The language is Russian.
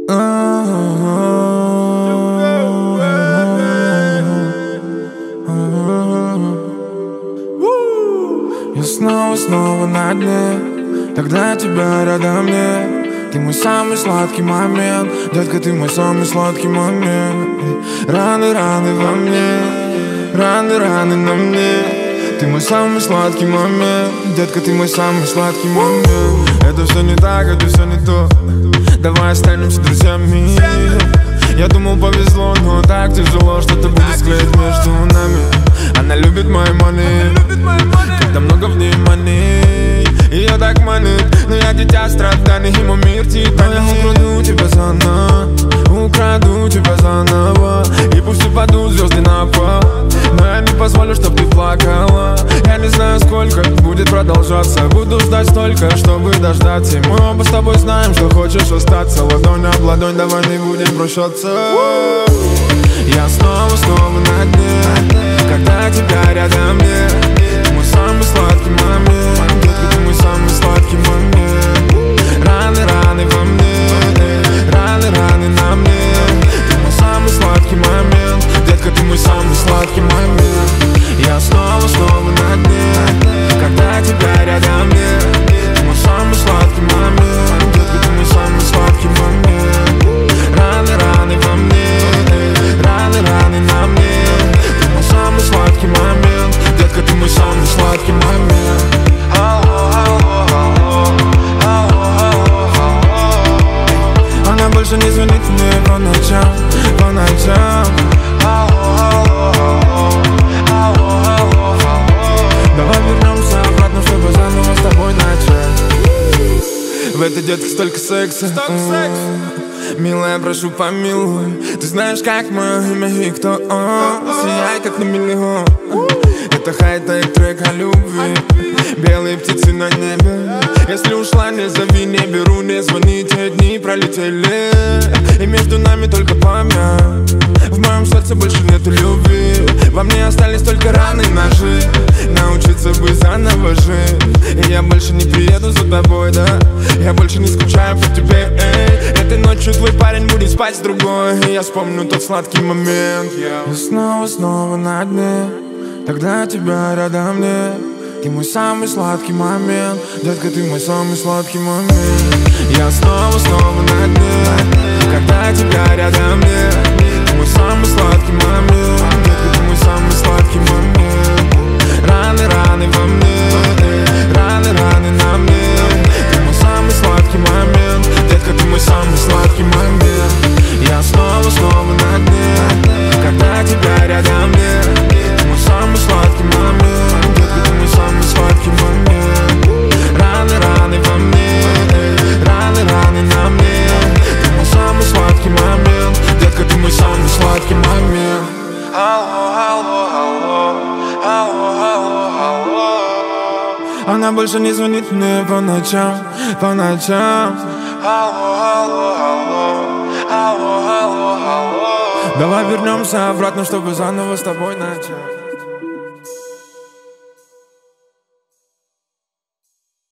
Я снова на дне, тогда тебя рядом нет. Ты мой самый сладкий момент, детка, ты мой самый сладкий момент. Раны во мне, раны на мне. Ты мой самый сладкий момент, детка, ты мой самый сладкий момент. Это все не так, это все не то. Давай останемся друзьями. Я думал, повезло, но так тяжело. Что-то будет склеить между нами. Она любит мои money, когда много внимания. Ее так манит, но я дитя страданий. Ему мир титания. Украду тебя заново. И пусть упадут звезды на пол, но я не позволю, чтоб ты плакала. Я не знаю, сколько будет продолжаться. Буду ждать столько, чтобы дождаться. И мы оба с тобой знаем, что хочешь остаться. Ладонь об ладонь, давай не будем прощаться. Я снова на дне, когда тебя рядом нет. Ты мой самый сладкий момент, детка, ты мой самый сладкий момент. Раны во мне, раны на мне. Ты мой самый сладкий момент, детка, ты мой самый сладкий момент. Я снова на дне, когда тебя рядом нет. Ты мой самый сладкий момент, детка, ты мой самый сладкий момент. Раны во мне, раны на мне. Ты мой самый сладкий момент, детка, ты мой самый сладкий момент. Она больше не звонит мне по ночам. Давай вернемся обратно, чтобы заново с тобой начать. В этой детке столько секса. Милая, прошу, помилуй. Ты знаешь, как мое имя и кто он. Сияй, как на миллион. Это хай-тек трек о любви. Белые птицы на небе. Если ушла, не зови, не беру, не звони. Те дни пролетели, и между нами только пламя. В моем сердце больше нету любви. Во мне остались только раны, ножи. Научиться бы заново жить. И я больше не приеду за тобой, да. Я больше не скучаю по тебе, эй. Этой ночью твой парень будет спать с другой. И я вспомню тот сладкий момент. Я снова на дне, тогда тебя рядом нет. Ты мой самый сладкий момент, детка, ты мой самый сладкий момент. Я снова на дне, когда тебя рядом нет. Ты мой самый сладкий момент, детка, ты мой самый сладкий момент. Раны во мне, раны на мне. Ты мой самый сладкий момент, детка, ты мой самый сладкий момент. Я снова на дне, когда тебя рядом нет. Ты мой самый сладкий момент, детка, ты мой самый сладкий момент. Раны во мне, раны на мне. Ты мой самый сладкий момент, детка, ты мой самый сладкий момент. Она больше не звонит мне по ночам. Давай вернемся обратно, чтобы заново с тобой начать.